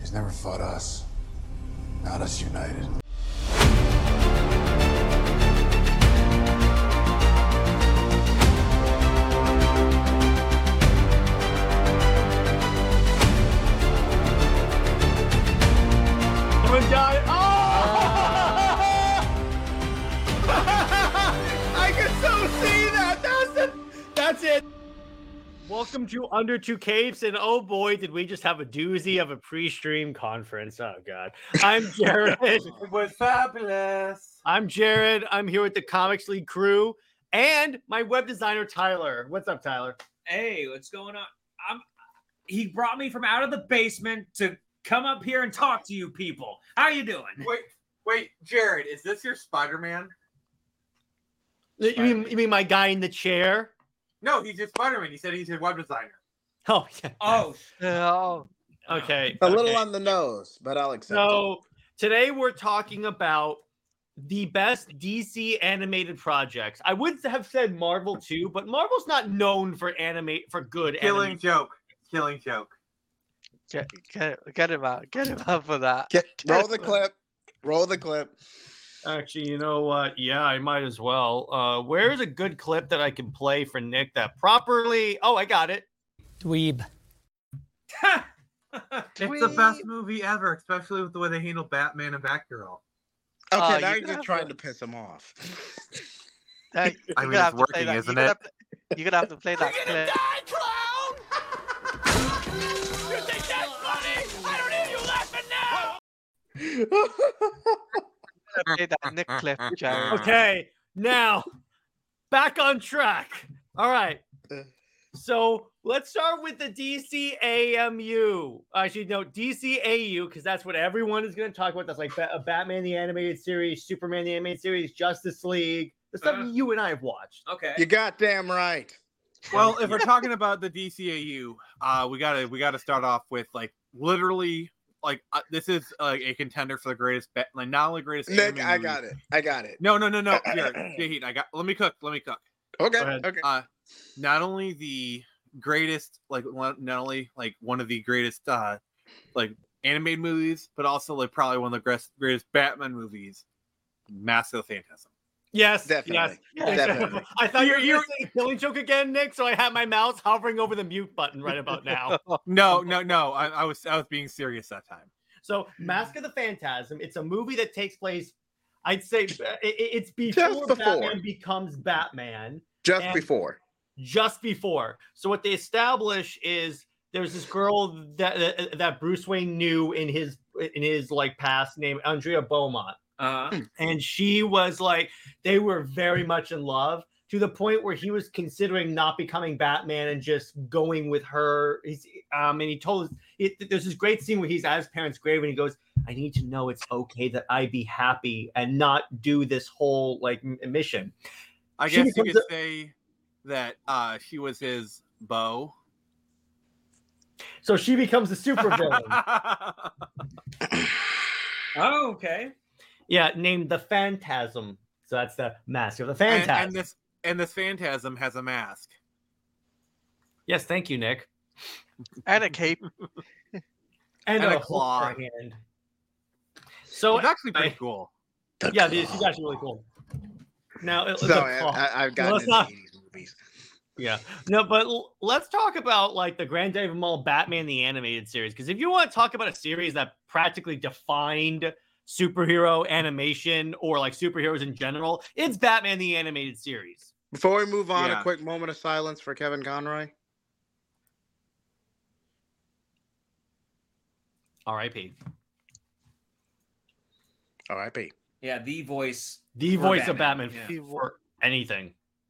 He's never fought us. Not us united. I can so see that. That's it. Welcome to Under Two Capes, and oh boy, did we just have a doozy of a pre-stream conference. Oh god. I'm Jared. It was fabulous. I'm Jared. I'm here with the Comics League crew and my web designer Tyler. What's up, Tyler? Hey, what's going on? He brought me from out of the basement to come up here and talk to you people. How you doing? Wait, Jared, is this your Spider-Man? You mean my guy in the chair? No, he's your Spider-Man. He said he's your web designer. Oh, yeah. Oh, Okay. A little on the nose, but I'll accept it. So today we're talking about the best DC animated projects. I would have said Marvel too, but Marvel's not known for good Killing joke. Get him out. Get him out for that. Roll the clip. Roll the clip. Actually, you know what? Yeah, I might as well. Where's a good clip that I can play for Nick that properly? Oh, I got it. Dweeb. It's the best movie ever, especially with the way they handle Batman and Batgirl. Okay, now you're just trying to piss him off. I mean, it's working, isn't it? You're gonna have to play that clip. You think that's funny? I don't hear you laughing now. Play that Nick clip, Jared. Okay, now back on track. All right. So let's start with the DCAMU. Actually, no, DCAU, because that's what everyone is going to talk about. That's like Batman the Animated Series, Superman the Animated Series, Justice League, the stuff you and I have watched. okay. You goddamn right. Well, if we're talking about the DCAU, we gotta start off with literally this is a contender for the greatest not only greatest. Nick, anime I movie. got it. No. Here, Jahid, let me cook. Okay. Not only the greatest, not only one of the greatest, animated movies, but also probably one of the greatest Batman movies, Mask of the Phantasm. Yes, Definitely. yes. Definitely. I thought you were going to say Killing Joke again, Nick, so I had my mouse hovering over the mute button right about now. No. I was being serious that time. So, Mask of the Phantasm, it's a movie that takes place, I'd say, it's before Batman becomes Batman. Just before. So what they establish is there's this girl that Bruce Wayne knew in his past named Andrea Beaumont. And she was they were very much in love to the point where he was considering not becoming Batman and just going with her. And he told us there's this great scene where he's at his parents' grave and he goes, I need to know it's okay that I be happy and not do this whole mission. I guess you could say that she was his beau. So she becomes the supervillain. Oh, okay. Yeah, named the Phantasm. So that's the Mask of the Phantasm. And this Phantasm has a mask. Yes, thank you, Nick. And a cape. And a a claw. hand. So It's actually pretty cool. Yeah, this is actually really cool. Now, I've gotten into 80s movies. Yeah. No, but let's talk about the granddaddy of them all, Batman the Animated Series. Because if you want to talk about a series that practically defined superhero animation or superheroes in general, it's Batman the Animated Series. Before we move on, a quick moment of silence for Kevin Conroy. R.I.P. R.I.P. Yeah, the voice of Batman for anything.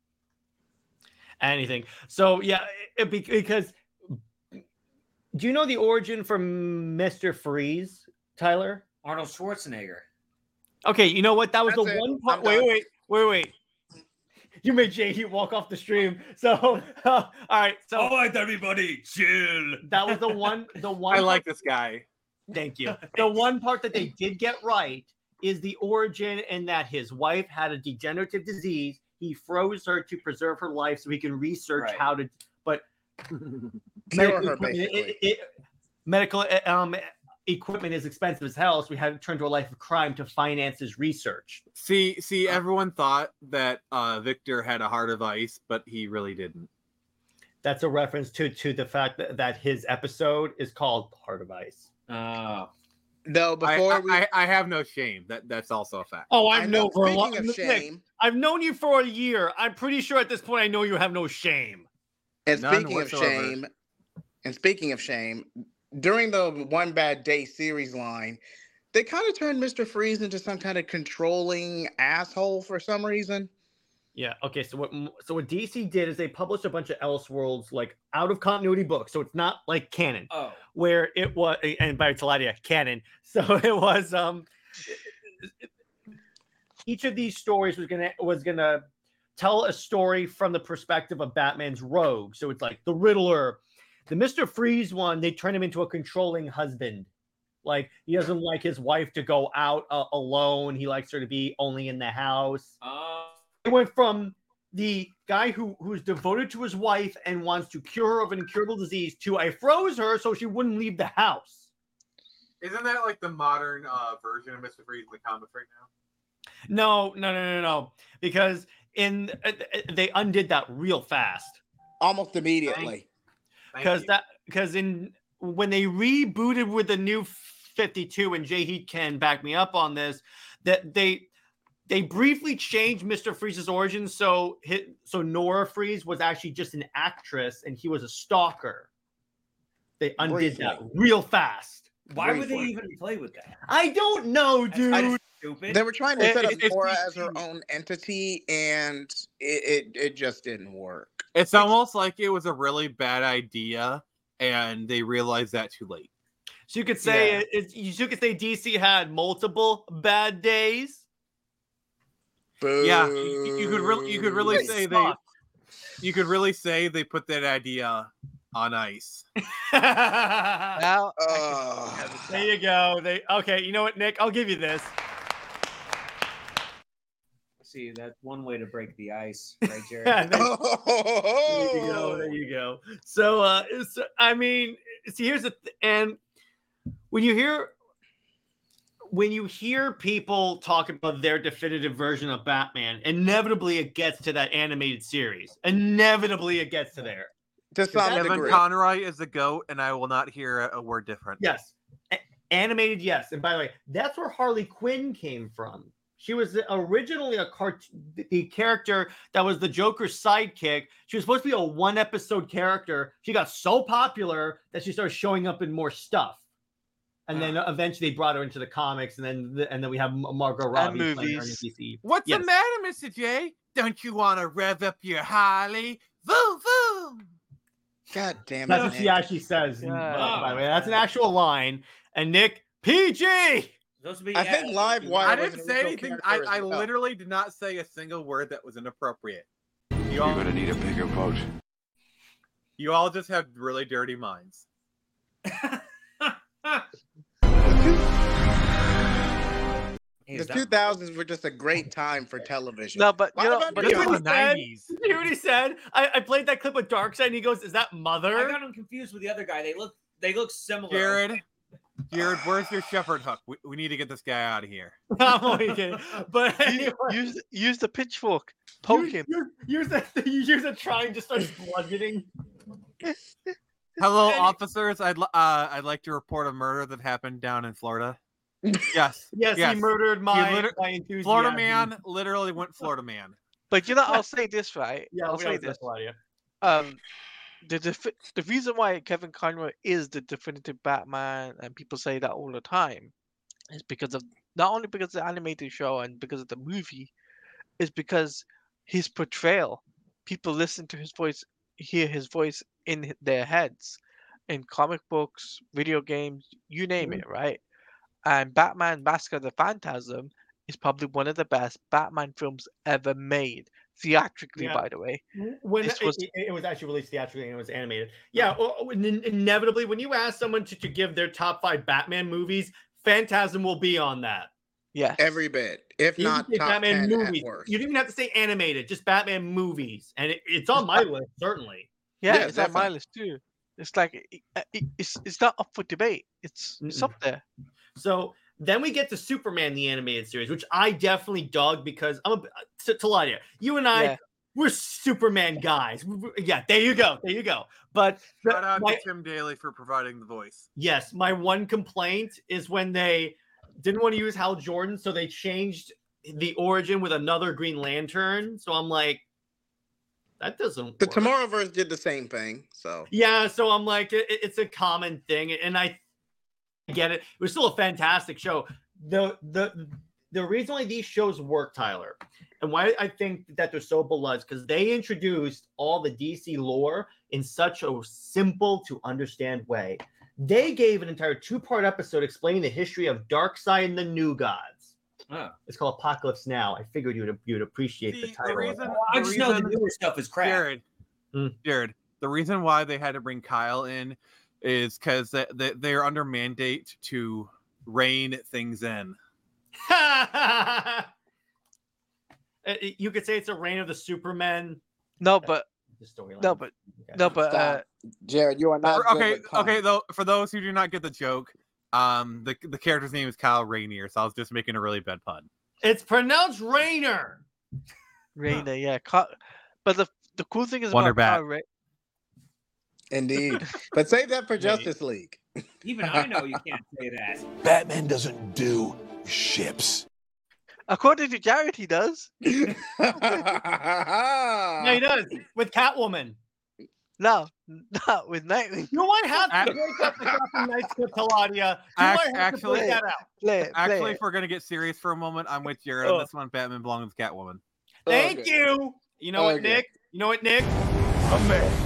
So yeah, because do you know the origin from Mr. Freeze, Tyler? Arnold Schwarzenegger. Okay, you know what? That was That's the it. one part. I'm Wait. You made Jay walk off the stream. So all right. So All right, everybody, chill. that was the one. I like this guy. Thank you. The one part that they did get right is the origin, and that his wife had a degenerative disease. He froze her to preserve her life so he can research how to. But Cure her, basically. medical equipment is expensive as hell, so we had to turn to a life of crime to finance his research. See, everyone thought that Victor had a heart of ice, but he really didn't. That's a reference to the fact that his episode is called Heart of Ice. Oh. No, before I have no shame. That's also a fact. Oh, I know. Speaking of shame, I've known you for a year. I'm pretty sure at this point I know you have no shame. and None speaking of shame, during the One Bad Day series line, they kind of turned Mr. Freeze into some kind of controlling asshole for some reason. Yeah. Okay. So what DC did is they published a bunch of Elseworlds like out of continuity books, so it's not like canon. Oh. Where it was, and by Taladia, canon. So it was each of these stories was gonna tell a story from the perspective of Batman's rogue. So it's like the Riddler, the Mr. Freeze one. They turn him into a controlling husband. Like he doesn't like his wife to go out alone. He likes her to be only in the house. It went from the guy who's devoted to his wife and wants to cure her of an incurable disease to I froze her so she wouldn't leave the house. Isn't that like the modern version of Mr. Freeze in the comics right now? No. Because they undid that real fast. Almost immediately. Because when they rebooted with the new 52, and Jay Heat can back me up on this, that they briefly changed Mr. Freeze's origin, so Nora Freeze was actually just an actress, and he was a stalker. They undid that real fast. Why would they even play with that? I don't know, dude. Stupid. They were trying to set up Nora as her own entity, and it just didn't work. It's almost like it was a really bad idea, and they realized that too late. So you could say you could say DC had multiple bad days. Boo. Yeah, you could really say they put that idea on ice. Now, there you go. Okay, you know what, Nick? I'll give you this. See, that's one way to break the ice, right, Jared? There you go. So I mean, see, here's and when you hear people talk about their definitive version of Batman, inevitably it gets to that animated series. Inevitably it gets to there. To some Kevin degree. Conroy is the GOAT, and I will not hear a word different. Yes. Animated, yes. And by the way, that's where Harley Quinn came from. She was originally the character that was the Joker's sidekick. She was supposed to be a one-episode character. She got so popular that she started showing up in more stuff. And then eventually they brought her into the comics, and then we have Margot Robbie playing her in DC. What's the matter, Mr. J? Don't you want to rev up your Harley? Vroom, vroom. God damn it. That's what she actually says. By the way, that's an actual line. And Nick, PG. I think Livewire. I didn't say anything. I literally did not say a single word that was inappropriate. You're gonna need a bigger boat. You all just have really dirty minds. The 2000s were just a great time for television. No, but you know, but the 90s. You hear what he said? I played that clip with Darkseid, and he goes, "Is that Mother?" I got him confused with the other guy. They look similar. Jared, where's your shepherd hook? We need to get this guy out of here. I'm only kidding. But anyway, use the pitchfork. Poke him. Use a trying to start bludgeoning. Hello, officers. I'd like to report a murder that happened down in Florida. Yes. Yes, he murdered my enthusiasm. Florida man literally went Florida man. But I'll say this, right? Yeah, I'll say this. The reason why Kevin Conroy is the definitive Batman, and people say that all the time, is because of not only because of the animated show and because of the movie, is because his portrayal. People listen to his voice, hear his voice in their heads, in comic books, video games, you name it, right? And Batman: Mask of the Phantasm is probably one of the best Batman films ever made. Theatrically, by the way. When it was actually released theatrically and it was animated. Yeah, inevitably, when you ask someone to give their top 5 Batman movies, Phantasm will be on that. Yeah, every bit. If not top Batman 10 movies. You don't even have to say animated, just Batman movies. And it's on my list, certainly. Yeah, it's on my list too. It's like it's not up for debate. It's up there. So then we get to Superman the animated series, which I definitely dug because I'm Taladia. You and I, we're Superman guys. Yeah, there you go. But shout out to Tim Daly for providing the voice. Yes, my one complaint is when they didn't want to use Hal Jordan, so they changed the origin with another Green Lantern. So I'm like, that doesn't. The Tomorrowverse did the same thing. So yeah, so I'm like, it's a common thing, and I get it. It was still a fantastic show. The reason why these shows work, Tyler, and why I think that they're so beloved, because they introduced all the DC lore in such a simple to understand way. They gave an entire 2-part episode explaining the history of Darkseid and the New Gods. Oh. It's called Apocalypse Now. I figured you'd appreciate the title. I just know the newer stuff is crap. Jared, the reason why they had to bring Kyle in is because they're under mandate to rein things in. You could say it's a reign of the Supermen. No, but Jared, you are not okay. Though, for those who do not get the joke, the character's name is Kyle Rayner, so I was just making a really bad pun. It's pronounced Rayner. Rayner, yeah. But the cool thing is Wonder about Bat. Indeed, but save that for Justice League. Even I know you can't say that. Batman doesn't do ships. According to Jared, he does. Yeah, he does with Catwoman. No, not with Nightwing. You might have to break up the Gotham Knights with Taladia. Actually, that out. If we're gonna get serious for a moment, I'm with Jared on this one. Batman belongs with Catwoman. Thank you. You know what, Nick? A man.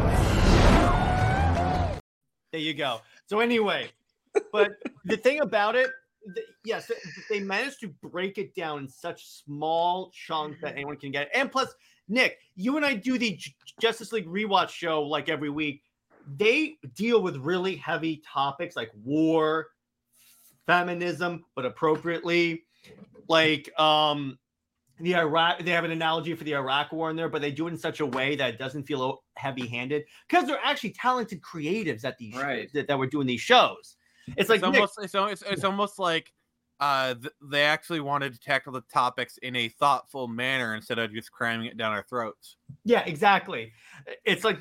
There you go. So anyway, but the thing about it, yes, they managed to break it down in such small chunks that anyone can get it. And plus, Nick, you and I do the Justice League rewatch show like every week. They deal with really heavy topics like war, feminism, but appropriately. Like the Iraq, they have an analogy for the Iraq War in there, but they do it in such a way that it doesn't feel heavy-handed because they're actually talented creatives at these shows, that were doing these shows. It's almost like they actually wanted to tackle the topics in a thoughtful manner instead of just cramming it down our throats. Yeah, exactly. It's like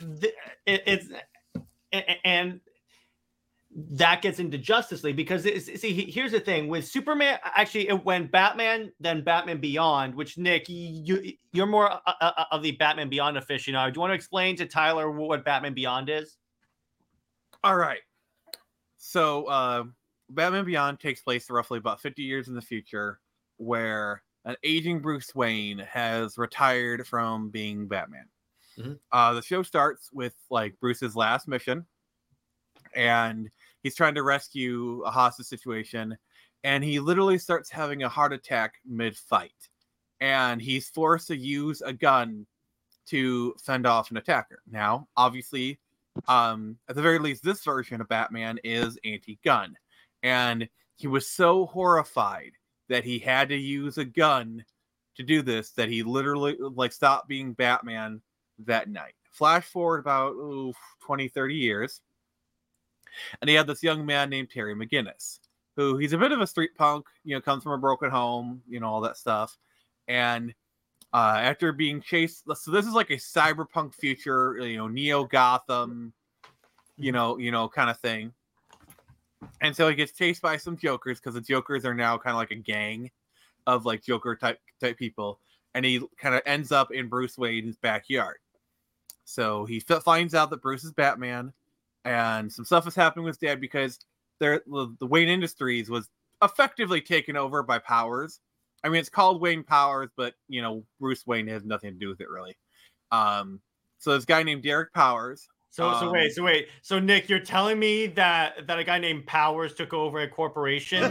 and that gets into Justice League because here's the thing with Superman. Actually, it went Batman, then Batman Beyond. Which Nick, you're more of the Batman Beyond aficionado. Do you want to explain to Tyler what Batman Beyond is? All right. So, Batman Beyond takes place roughly about 50 years in the future, where an aging Bruce Wayne has retired from being Batman. Mm-hmm. The show starts with like Bruce's last mission, and he's trying to rescue a hostage situation, and he literally starts having a heart attack mid-fight, and he's forced to use a gun to fend off an attacker. Now, obviously, at the very least, this version of Batman is anti-gun, and he was so horrified that he had to use a gun to do this that he literally stopped being Batman that night. Flash forward about 20, 30 years, and he had this young man named Terry McGinnis, who he's a bit of a street punk, comes from a broken home, all that stuff. And after being chased, so this is like a cyberpunk future, Neo Gotham, kind of thing. And so he gets chased by some Jokers because the Jokers are now kind of like a gang of like Joker type people. And he kind of ends up in Bruce Wayne's backyard. So he finds out that Bruce is Batman. And some stuff is happening with his dad because the Wayne Industries was effectively taken over by Powers. I mean, it's called Wayne Powers, but, Bruce Wayne has nothing to do with it, really. So this guy named Derek Powers. So wait. So, Nick, you're telling me that a guy named Powers took over a corporation?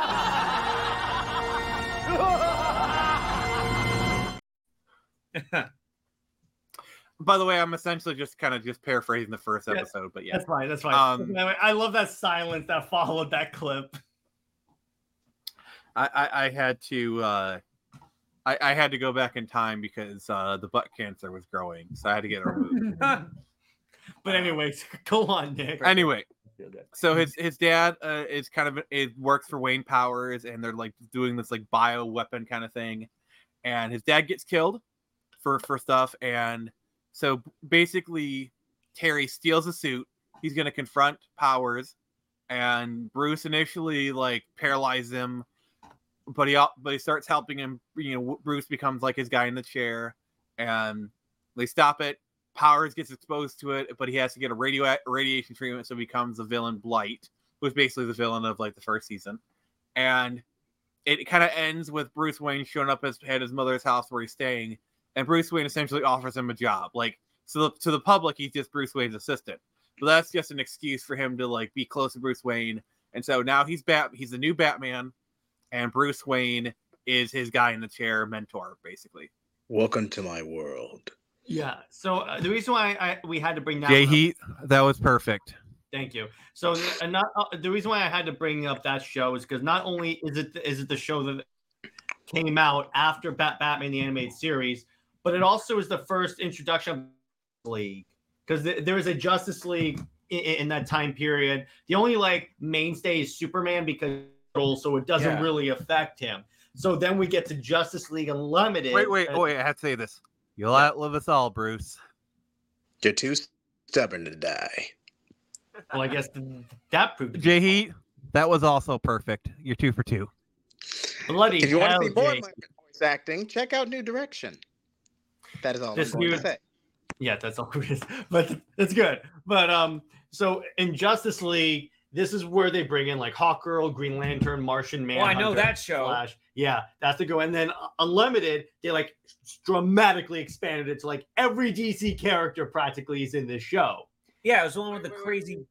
By the way, I'm essentially just paraphrasing the first episode, but yeah. That's fine. I love that silence that followed that clip. I had to I had to go back in time because the butt cancer was growing, so I had to get it removed. But anyways, go on, Nick. Anyway, so his dad is kind of it works for Wayne Powers, and they're like doing this like bio weapon kind of thing, and his dad gets killed for stuff, and so basically Terry steals a suit. He's gonna confront Powers, and Bruce initially like paralyzes him, but he starts helping him. You know, Bruce becomes like his guy in the chair, and they stop it. Powers gets exposed to it, but he has to get a radiation treatment, so he becomes the villain Blight, who's basically the villain of like the first season. And it kind of ends with Bruce Wayne showing up at his mother's house where he's staying, and Bruce Wayne essentially offers him a job. Like, so to the public, he's just Bruce Wayne's assistant, but that's just an excuse for him to like be close to Bruce Wayne. And so now he's the new Batman, and Bruce Wayne is his guy in the chair mentor, basically. Welcome to my world. Yeah. So the reason why we had to bring that Jay up, Heat, that was perfect. Thank you. So the reason why I had to bring up that show is because not only is it the show that came out after Batman the Animated Series, but it also is the first introduction of the League, because there was a Justice League in that time period. The only like mainstay is Superman because so it doesn't really affect him. So then we get to Justice League Unlimited. Wait, I have to say this. You'll outlive us all, Bruce. You're too stubborn to die. Well, I guess that proved. Jay Heat, that was also perfect. You're 2 for 2. Bloody If you want hell, to see more Jay. of my voice acting, check out New Direction. That is all This I'm going new- to say. Yeah, that's all it is. But it's good. But so in Justice League, this is where they bring in like Hawkgirl, Green Lantern, Martian Man. Oh, I know that show. Flash. Yeah, that's the go. And then Unlimited, they like dramatically expanded it to like every DC character practically is in this show. Yeah, it was the one with the crazy,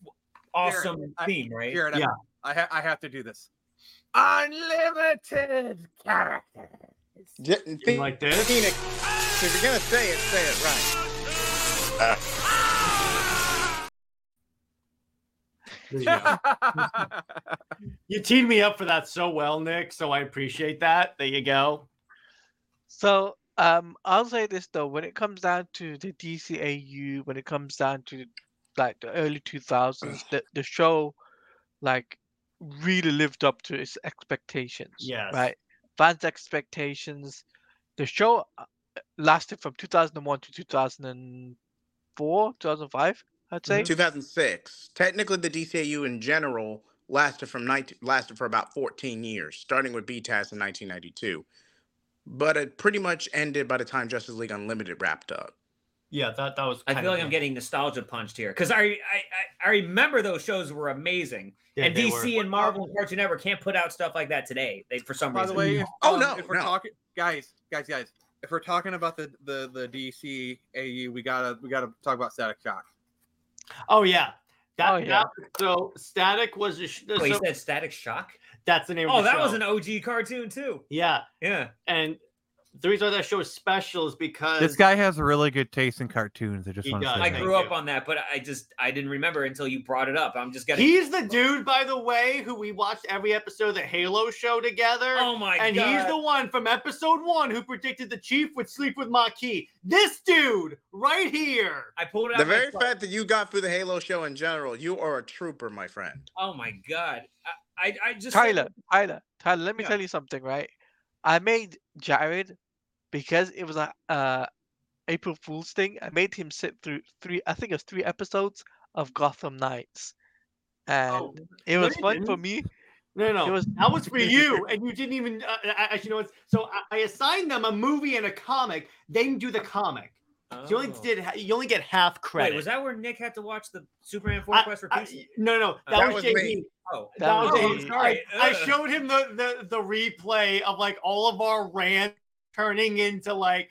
awesome theme, right? Jared, Yeah. I have to do this. Unlimited characters. You like this? Phoenix, if you're going to say it right. There you go. You teed me up for that so well, Nick. So I appreciate that. There you go. So I'll say this though, when it comes down to the DCAU, when it comes down to like the early 2000s, the show like really lived up to its expectations. Yes. Right. Fans' expectations. The show lasted from 2001 to 2004, 2005, I'd say. 2006. Technically, the DCAU in general lasted for about 14 years, starting with BTAS in 1992. But it pretty much ended by the time Justice League Unlimited wrapped up. Yeah, that was. I feel like I'm getting nostalgia punched here because I remember those shows were amazing. Yeah, and they DC were. and Marvel and Cartoon Network can't put out stuff like that today. They for some By reason. the way, if we're no. talking, guys, if we're talking about the DC AU, we gotta talk about Static Shock. Oh yeah. Yeah. So Static was a Wait, you said Static Shock? that's the name Oh, of the show. that was an OG cartoon too. Yeah. Yeah. And the reason why that show is special is because This guy has really good taste in cartoons. I just He want to does. say I that. Thank grew up you. on that, but I didn't remember until you brought it up. I'm just gonna. he's the dude, by the way, who we watched every episode of the Halo show together. Oh my and god! he's the one from episode 1 who predicted the Chief would sleep with Maquis. This dude right here. I pulled it out. The my very phone. fact that you got through the Halo show in general, you are a trooper, my friend. Oh my god! I just Tyler, let me Yeah. tell you something, right? I made Jared because it was a April Fool's thing. I made him sit through three episodes of Gotham Knights, and Oh, it no, was you fun for didn't. me. No, It was- that was for you, and you didn't even. Actually, you know what? So I assigned them a movie and a comic. They didn't do the comic. So you only get half credit. Wait, was that where Nick had to watch the Superman 4 I- Quest for Peace? No, that That was was JD. me. Oh, That was was me. JD. Sorry. I Ugh. showed him the replay of like all of our rants turning into like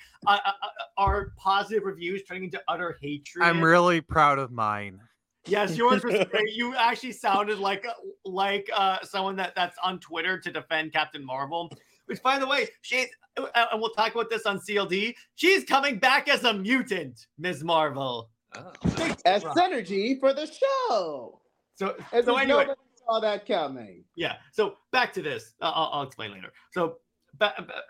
our positive reviews turning into utter hatred. I'm really proud of mine. Yes, yours was great. You actually sounded like someone that's on Twitter to defend Captain Marvel. Which, by the way, and we'll talk about this on CLD. She's coming back as a mutant, Ms. Marvel. Oh. As synergy for the show. So anyway, Nobody saw that coming. yeah. So back to this. I'll explain later. So,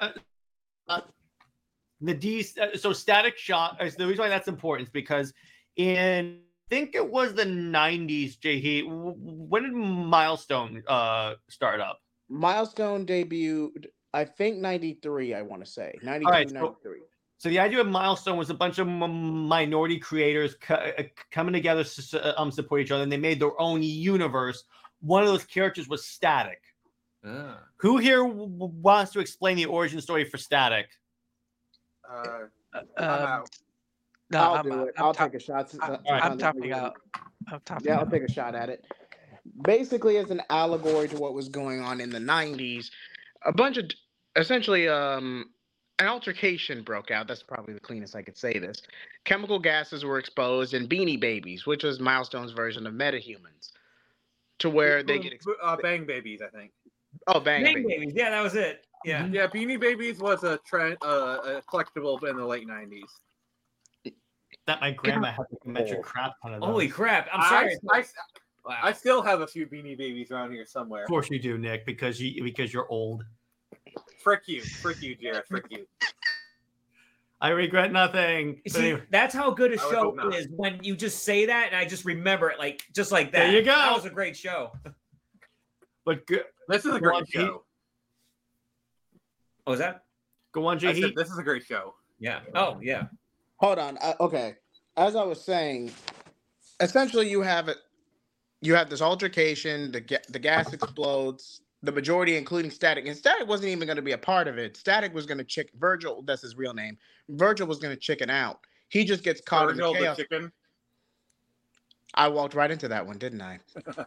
so Static Shock. The reason why that's important is because in I think it was the 90s, Jay. When did Milestone start up? Milestone debuted, I think 93, I want to say. 92, All right, 93. So the idea of Milestone was a bunch of minority creators coming together to support each other, and they made their own universe. One of those characters was Static. Who here wants to explain the origin story for Static? I'm No, I'll do it. I'll take a shot. I'm tapping out. Yeah, I'll take a shot at it. Basically, as an allegory to what was going on in the 90s, A bunch of, essentially, an altercation broke out. That's probably the cleanest I could say this. Chemical gases were exposed, and Beanie Babies, which was Milestone's version of metahumans, to where they get Bang Babies, I think. Oh, Bang Bang Babies. Babies. Yeah, that was it. Yeah. Yeah, Beanie Babies was a trend, a collectible in the late 90s. That my grandma had to commit your crap ton of those. Holy crap! I'm sorry. I still have a few Beanie Babies around here somewhere. Of course you do, Nick, because you're old. Frick you, Jared, frick you. I regret nothing. See, that's how good a I would show hope not. is when you just say that and I just remember it, like just like that. There you go. That was a great show. But This is a Go on, great show. What was that? go on, I Jay. said, this is a great show. Yeah. Oh, yeah. hold on. Okay. As I was saying, Essentially, you have this altercation. The gas explodes. The majority, including Static, and Static wasn't even going to be a part of it. Static was going to Virgil. That's his real name. Virgil was going to chicken out. He just gets caught Virgil in the the chaos. chicken. I walked right into that one, didn't I?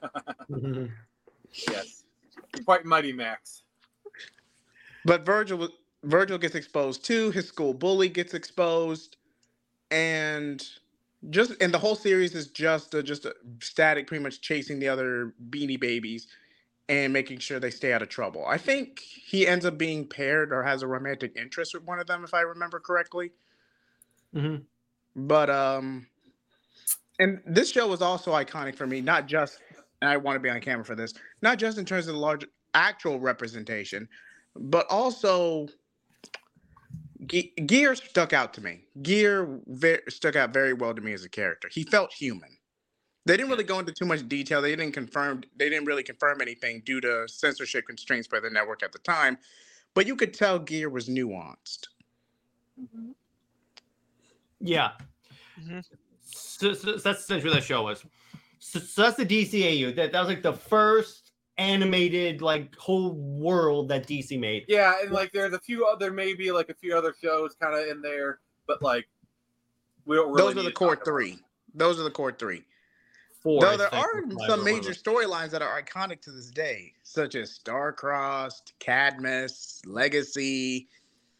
Yes. Quite mighty, Max. But Virgil gets exposed too. His school bully gets exposed, and the whole series is just a Static pretty much chasing the other Beanie Babies and making sure they stay out of trouble. I think he ends up being paired or has a romantic interest with one of them, if I remember correctly. Mhm. But and this show was also iconic for me, not just, and I want to be on camera for this, not just in terms of the large actual representation, but also Gear stuck out to me. Gear stuck out very well to me as a character. He felt human. They didn't really go into too much detail. They didn't really confirm anything due to censorship constraints by the network at the time. But you could tell Gear was nuanced. Yeah. Mhm. So that's essentially what that show was. So that's the DCAU. That was like the first animated like whole world that DC made. Yeah, and like there's a few other shows kind of in there, but like we don't really. Those are the core three. Those are the core three. Four, Though I there think, are or five some or major whatever. storylines that are iconic to this day, such as Starcrossed, Cadmus, Legacy.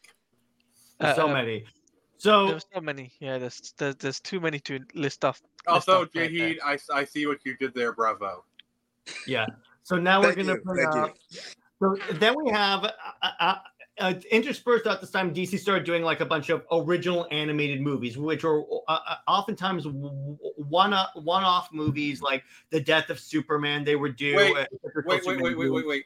So many. So There's so many. Yeah, there's too many to list off. Also, list off right there. Jahid, I see what you did there. Bravo. yeah. So now we're Thank gonna you, put thank you. up. So then we have interspersed at this time. DC started doing like a bunch of original animated movies, which are oftentimes one-off movies, like the Death of Superman. They were due. Wait.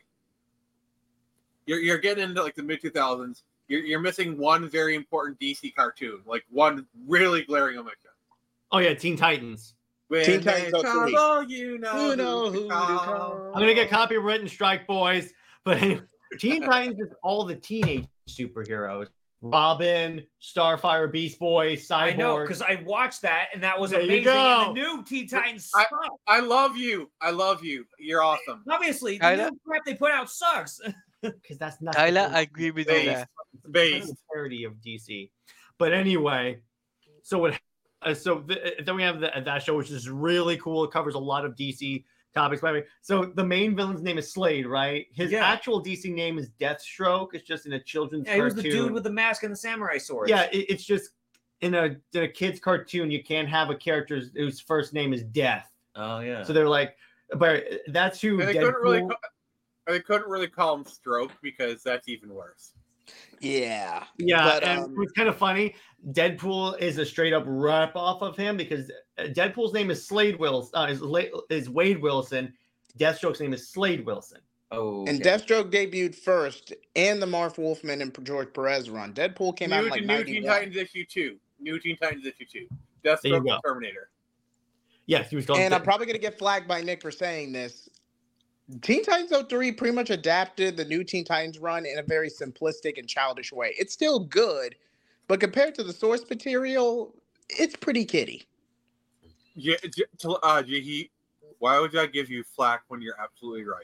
You're getting into like the mid 2000s. You're missing one very important DC cartoon, like one really glaring omission. Oh yeah, Teen Titans. When Teen they Titans are three. trouble, you know who to to call. call. I'm gonna get copyright and strike, boys. But anyway, Teen Titans is all the teenage superheroes: Robin, Starfire, Beast Boy, Cyborg. I know, because I watched that and that was There you amazing. go. And the new Teen Titans I- sucks. I love you. You're awesome. Obviously, the Tyler? new crap they put out sucks. because that's not Tyler, I agree with you Based. there. the parody of DC. But anyway, so what? Then we have that show, which is really cool. It covers a lot of DC topics. By the way, so the main villain's name is Slade, right? His Yeah. actual DC name is Deathstroke. It's just in a children's Yeah, he was cartoon. the dude with the mask and the samurai sword. Yeah, it's just in a kid's cartoon. You can't have a character whose first name is Death. Oh yeah. So they're like, but that's who. And they Deadpool- couldn't really call him Stroke because that's even worse. Yeah. Yeah, But, and it's kind of funny. Deadpool is a straight up rip off of him because Deadpool's name is Slade Wilson. Is Wade Wilson. Deathstroke's name is Slade Wilson. Oh. And Deathstroke debuted first in the Marv Wolfman and George Perez run. Deadpool came out in like New Teen 91. Titans issue 2. New Teen Titans issue 2. There you Deathstroke go. and Terminator. Yes, he was called. And I'm probably gonna get flagged by Nick for saying this. Teen Titans 03 pretty much adapted the new Teen Titans run in a very simplistic and childish way. It's still good, but compared to the source material, it's pretty kiddie. Yeah, Jaheet, why would I give you flack when you're absolutely right?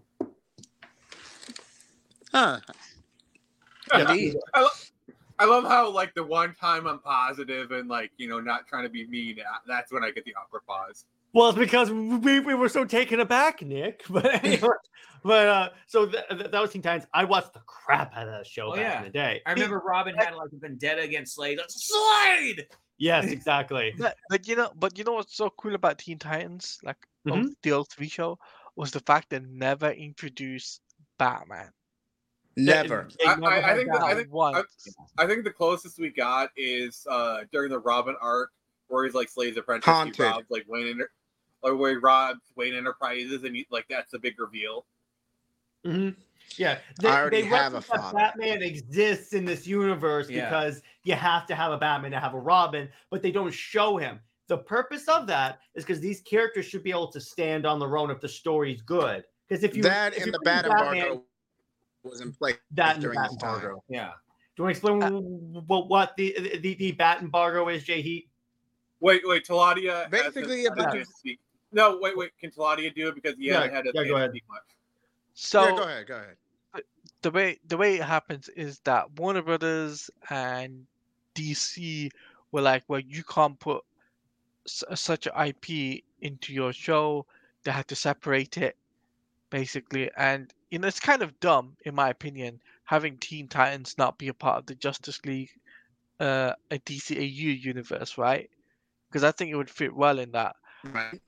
Huh. Indeed. I love how like the one time I'm positive and like not trying to be mean, that's when I get the awkward pause. Well, it's because we were so taken aback, Nick. But anyway, so that was Teen Titans. I watched the crap out of that show back in the day. I remember Robin had like a vendetta against Slade. Slade! Yes, exactly. But you know what's so cool about Teen Titans, like the old 3 show, was the fact they never introduced Batman. Never. I think once. the closest we got is during the Robin arc where he's like Slade's apprentice. Haunted. He robs like where he robs Wayne Enterprises, and like that's the big reveal. Mm-hmm. Yeah, I already have a reference that father. Batman exists in this universe because you have to have a Batman to have a Robin, but they don't show him. The purpose of that is because these characters should be able to stand on their own if the story's good. Because if you That if and you the read Bat embargo was in place during this time. embargo. Yeah. Do you want to explain what the Bat embargo is, Jay Heat? Wait, Taladia. Basically, No, wait. Can Taladia do it because he hasn't had a go ahead. speak much? So yeah, go ahead. the way it happens is that Warner Brothers and DC were like, well, you can't put such an IP into your show. They had to separate it, basically. And it's kind of dumb, in my opinion, having Teen Titans not be a part of the Justice League, a DCAU universe, right? Because I think it would fit well in that. Right.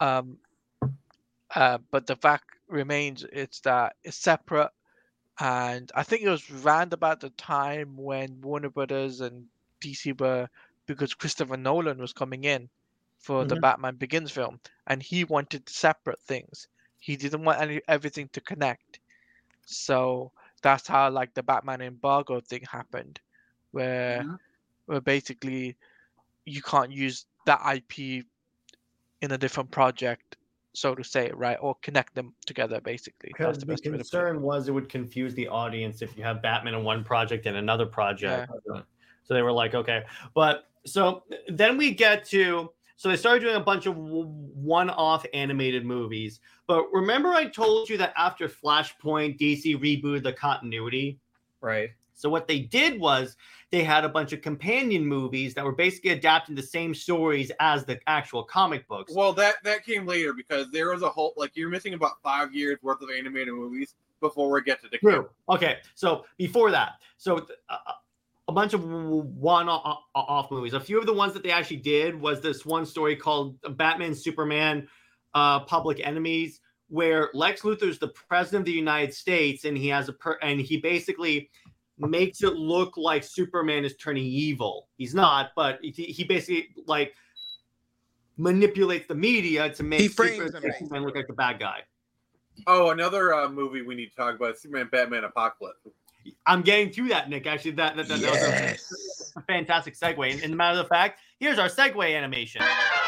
But the fact remains, it's that it's separate. And I think it was round about the time when Warner Brothers and DC were, because Christopher Nolan was coming in for the Batman Begins film, and he wanted separate things. He didn't want everything to connect. So that's how like the Batman embargo thing happened, where basically you can't use that IP in a different project, so to say, right? Or connect them together, basically. Because the concern was it would confuse the audience if you have Batman in one project and another project. Yeah. So they were like, okay. But so then we get to, so they started doing a bunch of one-off animated movies. But remember I told you that after Flashpoint, DC rebooted the continuity? Right. So what they did was they had a bunch of companion movies that were basically adapting the same stories as the actual comic books. Well, that came later because there was a whole, like, you're missing about 5 years worth of animated movies before we get to the True. Okay, so before that, so a bunch of one-off movies. A few of the ones that they actually did was this one story called Batman, Superman, Public Enemies, where Lex Luthor's the president of the United States, and he has and he basically makes it look like Superman is turning evil. He's not, but he basically like manipulates the media to make Superman look like the bad guy. Oh, another movie we need to talk about: Superman, Batman, Apocalypse. I'm getting to that, Nick. Actually, that was a fantastic segue. And the matter of fact, here's our segue animation.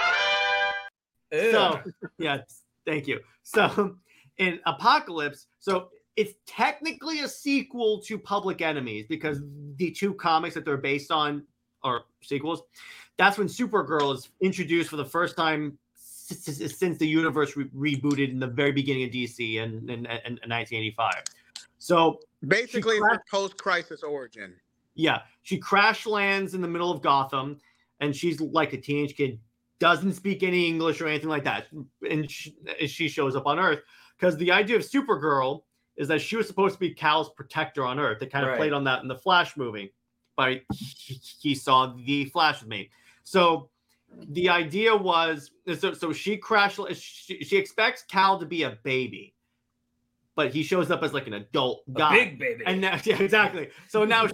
Ew. So, yeah, thank you. So, in Apocalypse, so it's technically a sequel to Public Enemies because the two comics that they're based on are sequels. That's when Supergirl is introduced for the first time since the universe rebooted in the very beginning of DC in 1985. So basically, it's a post-crisis origin. Yeah, she crash lands in the middle of Gotham, and she's like a teenage kid, doesn't speak any English or anything like that, and she shows up on Earth because the idea of Supergirl is that she was supposed to be Cal's protector on Earth. They kind of played on that in the Flash movie, but he saw the Flash with me. So the idea was, so she she expects Cal to be a baby, but he shows up as like an adult guy, a big baby, and now, yeah, exactly. So now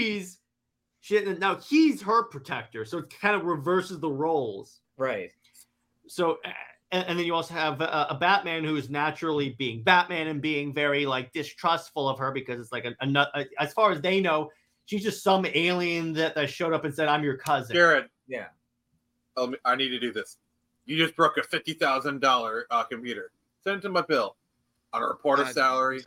now he's her protector. So it kind of reverses the roles, right? So. And then you also have a Batman who is naturally being Batman and being very like distrustful of her because it's like as far as they know, she's just some alien that showed up and said, "I'm your cousin." Jared, yeah. I need to do this. You just broke a $50,000 computer. Send it to my bill on a reporter's salary.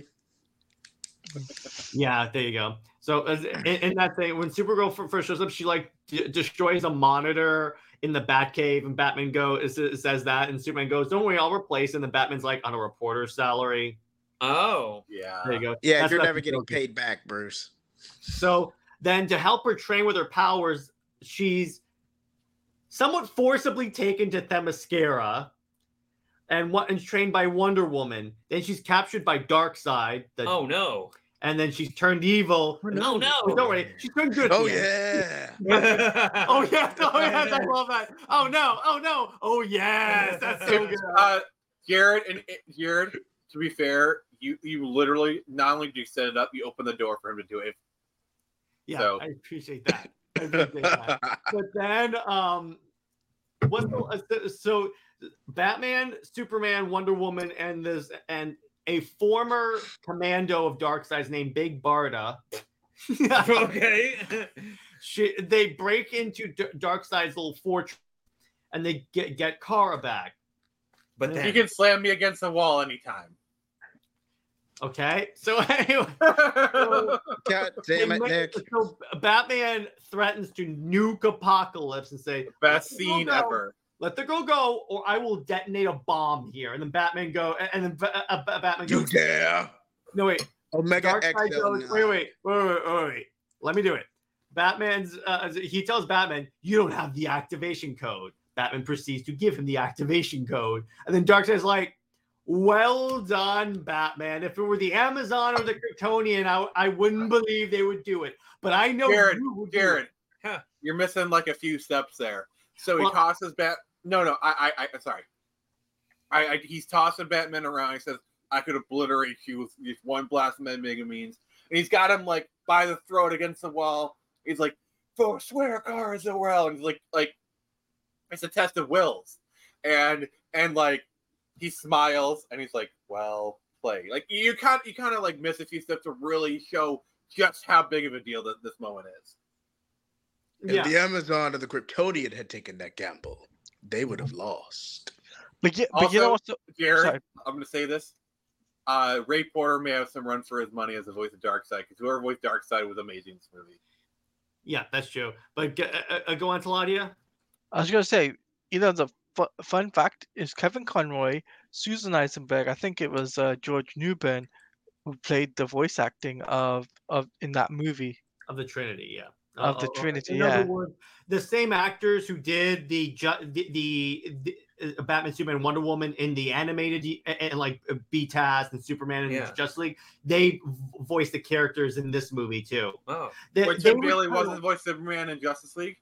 Yeah, there you go. So in that thing, when Supergirl first shows up, she like destroys a monitor in the Batcave, and Batman says that, and Superman goes, "Don't worry, I'll replace." And the Batman's like, "On a reporter's salary." Oh, yeah. There you go. Yeah, That's you're not never the getting joke. paid back, Bruce. So then, to help her train with her powers, she's somewhat forcibly taken to Themyscira and trained by Wonder Woman. Then she's captured by Darkseid. Oh no! And then she's turned evil. Oh no! Don't worry, she's turned good. Oh yeah. Oh yes! Oh yes! I love that. Oh no! Oh no! Oh yes! That's so good. Jared, to be fair, you literally not only do you set it up, you open the door for him to do it. Yeah, So. I appreciate that. But then, so Batman, Superman, Wonder Woman, and a former commando of Darkseid's named Big Barda. Okay. They break into Darkseid's little fortress, and they get Kara back. But He can slam me against the wall anytime. Okay, so anyway, God damn it, Nick. So Batman threatens to nuke Apocalypse and say, Best scene ever. Let the girl go, or I will detonate a bomb here. And then Batman Batman goes, You dare? No wait, Omega Darkseid XL. goes, wait. Let me do it. Batman's he tells Batman, you don't have the activation code. Batman proceeds to give him the activation code, and then Darkseid's like, well done, Batman. If it were the Amazon or the Kryptonian, I wouldn't believe they would do it. But I know you would do it. Jared, you're missing like a few steps there. So he tosses sorry. He's tossing Batman around. He says, I could obliterate you with just one blast of Mega Means. And he's got him like by the throat against the wall. He's like, swear Kara Zor-El. And he's like, it's a test of wills. And like, he smiles and he's like, well, play. Like you kind of like miss a few steps to really show just how big of a deal that this moment is. If the Amazon or the Kryptonian had taken that gamble, they would have lost. But you Also, know what's Jared, sorry. I'm going to say this. Ray Porter may have some run for his money as the voice of Darkseid, because whoever voiced Darkseid was amazing in this movie. Yeah, that's true. But go on, Taladia. I was gonna say, the fun fact is Kevin Conroy, Susan Eisenberg, I think it was George Newbern who played the voice acting of in that movie of the Trinity, yeah. Of the Trinity, in other words, the same actors who did the Batman, Superman, Wonder Woman in the animated and like BTAS and Superman and Justice League, they voiced the characters in this movie too. Oh, Wait, Tim Daly wasn't the voice of Superman in Justice League?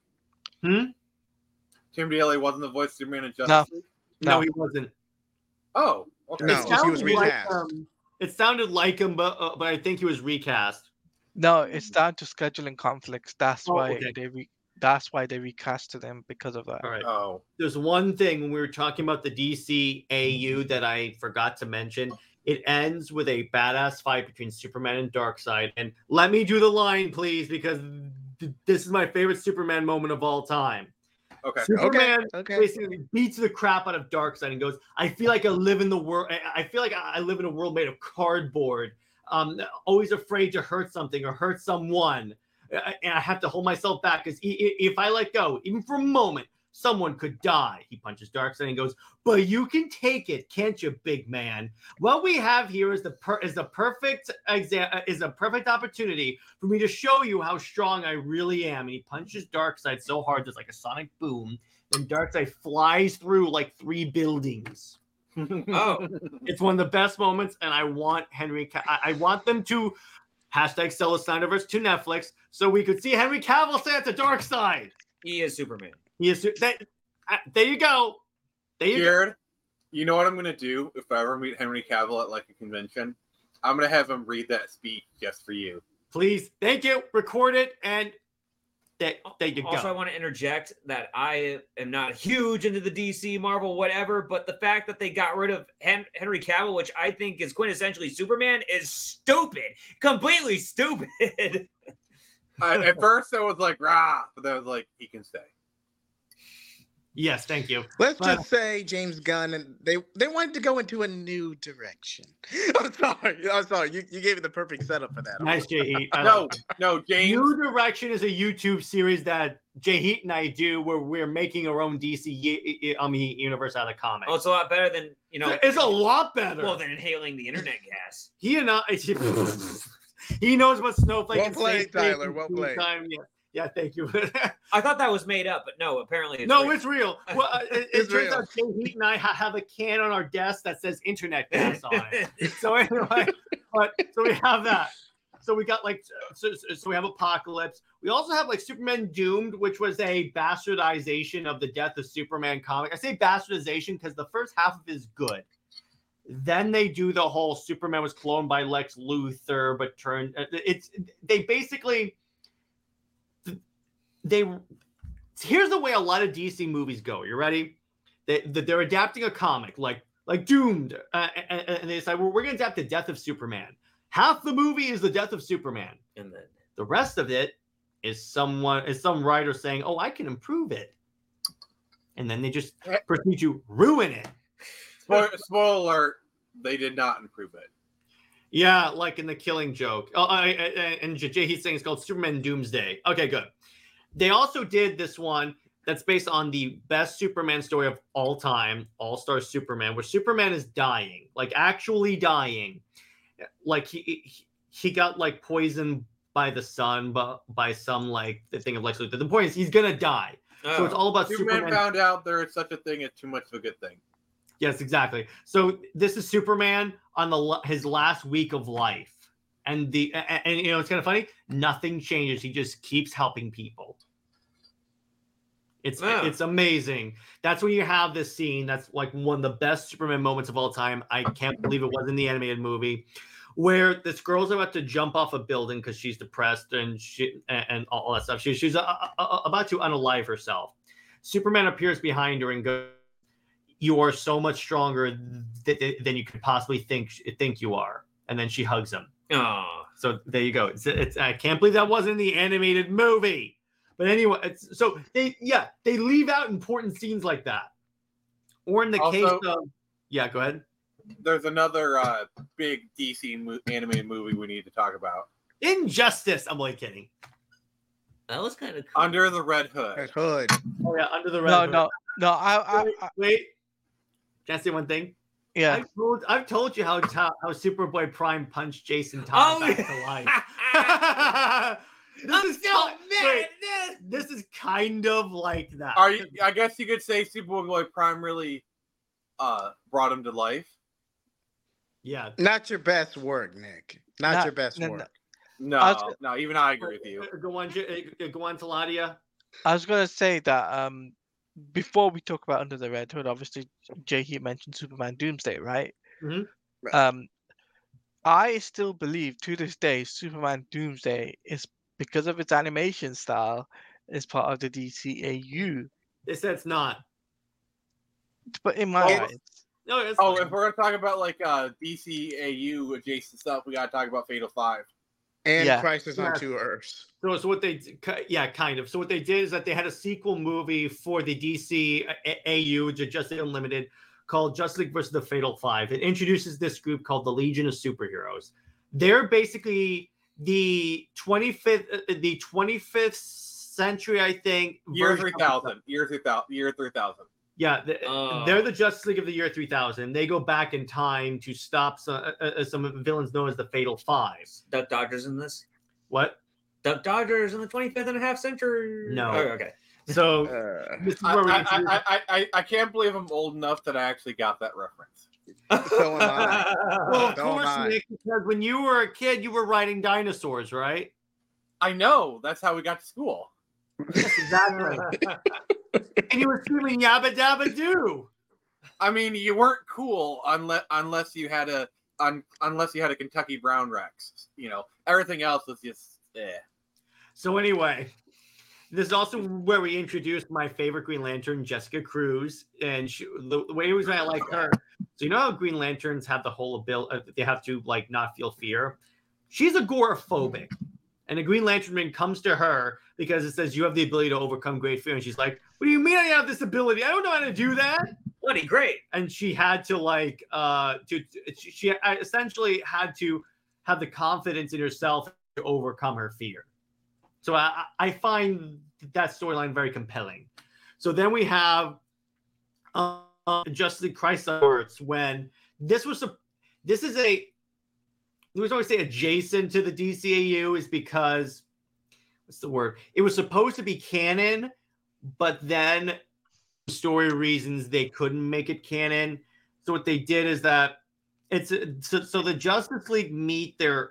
Tim Daly wasn't the voice of Superman in Justice League? No, he wasn't. Oh, okay. No, he was recast. It sounded like him, but I think he was recast. No, it's down to scheduling conflicts. That's why okay. That's why they recasted him, because of that. All right. Oh. There's one thing when we were talking about the DCAU that I forgot to mention. It ends with a badass fight between Superman and Darkseid. And let me do the line, please, because this is my favorite Superman moment of all time. Okay. Superman basically beats the crap out of Darkseid and goes, I feel like I live in the world. I feel like I live in a world made of cardboard. Always afraid to hurt something or hurt someone. And I have to hold myself back because if I let go, even for a moment, someone could die. He punches Darkseid and goes, but you can take it, can't you, big man? What we have here is a perfect opportunity for me to show you how strong I really am. And he punches Darkseid so hard, there's like a sonic boom. And Darkseid flies through like 3 buildings. Oh, it's one of the best moments, and I want I want them to #sell the Snyderverse to Netflix so we could see Henry Cavill say at the Darkseid. he is Superman. He is there you go. Jared, you know what I'm gonna do if I ever meet Henry Cavill at like a convention? I'm gonna have him read that speech just for you. Please, thank you. Record it, and there you go. Also, I want to interject that I am not huge into the DC, Marvel, whatever, but the fact that they got rid of Henry Cavill, which I think is quintessentially Superman, is stupid. Completely stupid. At first, I was like, rah, but then I was like, he can stay. Yes, thank you. Let's But- just say James Gunn and they wanted to go into a new direction. I'm sorry. You gave me the perfect setup for that. Nice, Jay Heat. I No, like it. no, James. New Direction is a YouTube series that Jay Heat and I do where we're making our own DC universe out of comics. Oh, it's a lot better than, you know. It's a lot better. Well, than inhaling the internet gas. He and I, he knows what Snowflake Well and played, Safe Space Tyler, and well Food played. Time. Yeah, thank you. I thought that was made up, but no, apparently it's No, real. it's real. Well, it It's turns real. out Jay Heat and I have a can on our desk that says internet gas on it. So anyway, so we have that. So we got like so we have Apocalypse. We also have like Superman Doomed, which was a bastardization of the Death of Superman comic. I say bastardization because the first half of it is good. Then they do the whole Superman was cloned by Lex Luthor, but turned they basically here's the way a lot of DC movies go. You ready? They're adapting a comic like Doomed, and they decide, well, we're going to adapt the Death of Superman. Half the movie is the Death of Superman, And then the rest of it is some writer saying, "Oh, I can improve it," and then they just proceed to ruin it. Spoiler alert: they did not improve it. Yeah, like in The Killing Joke. Oh, and Jay He's saying it's called Superman Doomsday. Okay, good. They also did this one that's based on the best Superman story of all time, All-Star Superman, where Superman is dying, like actually dying. Like he got like poisoned by the sun, but by some like the thing of Lex Luthor. The point is he's gonna die. So it's all about Superman found out there is such a thing as too much of a good thing. Yes, exactly. So this is Superman on his last week of life, and you know it's kind of funny. Nothing changes. He just keeps helping people. It's amazing. That's when you have this scene. That's like one of the best Superman moments of all time. I can't believe it was in the animated movie, where this girl's about to jump off a building because she's depressed and and all that stuff. She's about to unalive herself. Superman appears behind her and goes, "You are so much stronger than you could possibly think you are." And then she hugs him. oh, So there you go. I can't believe that wasn't in the animated movie. But anyway, so they leave out important scenes like that. Or in the case of go ahead. There's another big DC animated movie we need to talk about. Injustice. I'm only kidding. that was kind of cool. Under the Red Hood. Red Hood. Oh yeah, Under the Red Hood. No. Wait. Can I say one thing? Yeah. I've told you how Superboy Prime punched Jason Todd back to life. This is kind of like that. I guess you could say Superboy Prime really brought him to life. Yeah. Not your best work, Nick. Not your best work. No, even I agree with you. Go on, Taladia. I was gonna say that before we talk about Under the Red Hood, obviously Jay Heat mentioned Superman Doomsday, right? Mm-hmm. I still believe to this day Superman Doomsday is, because of its animation style, is part of the DCAU. They said it's not. But in my eyes, No, it's if we're gonna talk about like DCAU adjacent stuff, we gotta talk about Fatal 5. And Crisis on Two Earths. So what they kind of. So what they did is that they had a sequel movie for the DC AU, Justice Unlimited, called Justice League versus the Fatal Five. It introduces this group called the Legion of Superheroes. They're basically the 25th century, I think. Year 3000. Year 3000. Yeah, they're the Justice League of the year 3000. They go back in time to stop some villains known as the Fatal Five. Duck Dodgers in this? What? Duck Dodgers in the 25th and a half century? No. Oh, okay. So this is where I can't believe I'm old enough that I actually got that reference. So am I. Well, of course, Nick, because when you were a kid, you were riding dinosaurs, right? I know. That's how we got to school. Exactly. And you were screaming "Yabba Dabba Doo." I mean, you weren't cool unless you had a Kentucky Brown Rex. You know, everything else was just So anyway, this is also where we introduced my favorite Green Lantern, Jessica Cruz, and the way I like her. So you know how Green Lanterns have the whole ability; they have to like not feel fear. She's agoraphobic. And the Green Lantern man comes to her because it says you have the ability to overcome great fear. And she's like, what do you mean I have this ability? I don't know how to do that. Bloody great. And she had to like she essentially had to have the confidence in herself to overcome her fear. So I find that storyline very compelling. So then we have Justice League Crisis on Earth, when this is a, we always say adjacent to the DCAU, is because what's the word? It was supposed to be canon, but then for story reasons they couldn't make it canon. So what they did is that so the Justice League meet their.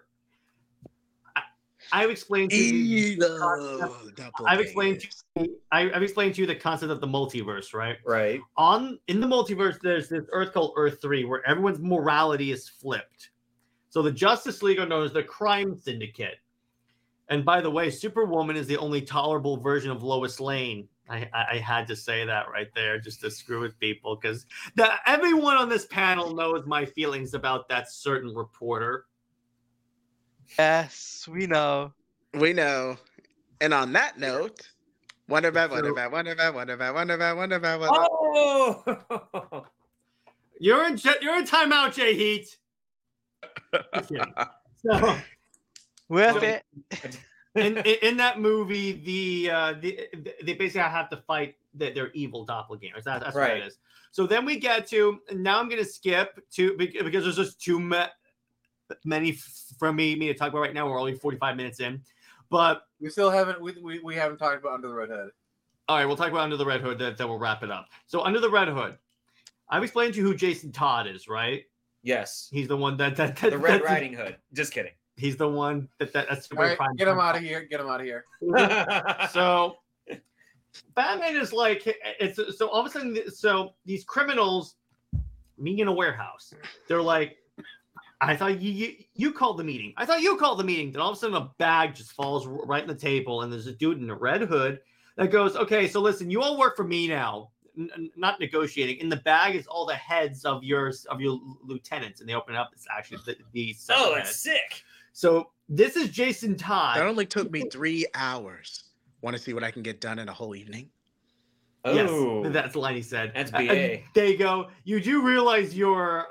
I've explained to you. I've explained to you the concept of the multiverse, right? Right. In the multiverse, there's this Earth called Earth 3, where everyone's morality is flipped. So the Justice League are known as the Crime Syndicate. And by the way, Superwoman is the only tolerable version of Lois Lane. I had to say that right there just to screw with people, because everyone on this panel knows my feelings about that certain reporter. Yes, we know. We know. And on that note, Wonder Bat. Oh! You're in timeout, Jay Heat. So, Worth it. in that movie, they basically have to fight their evil doppelgangers. That's right. what it is. So then we get to, now I'm going to skip to, because there's just too many for me to talk about right now. We're only 45 minutes in, but we still haven't we haven't talked about Under the Red Hood. All right, we'll talk about Under the Red Hood. That will wrap it up. So Under the Red Hood, I've explained to you who Jason Todd is, right? Yes. He's the one that the Red Riding Hood. Just kidding. He's the one that's all right, get him out of here. Get him out of here. So Batman is like, so all of a sudden, so these criminals meet in a warehouse. They're like, I thought you called the meeting. I thought you called the meeting. Then all of a sudden a bag just falls right on the table, and there's a dude in a red hood that goes, okay, so listen, you all work for me now. Not negotiating. In the bag is all the heads of your lieutenants, and they open it up. It's actually the oh, that's sick. So this is Jason Todd. That only took me 3 hours. Want to see what I can get done in a whole evening? Oh, yes, that's the line he said. That's BA. They go, you do realize you're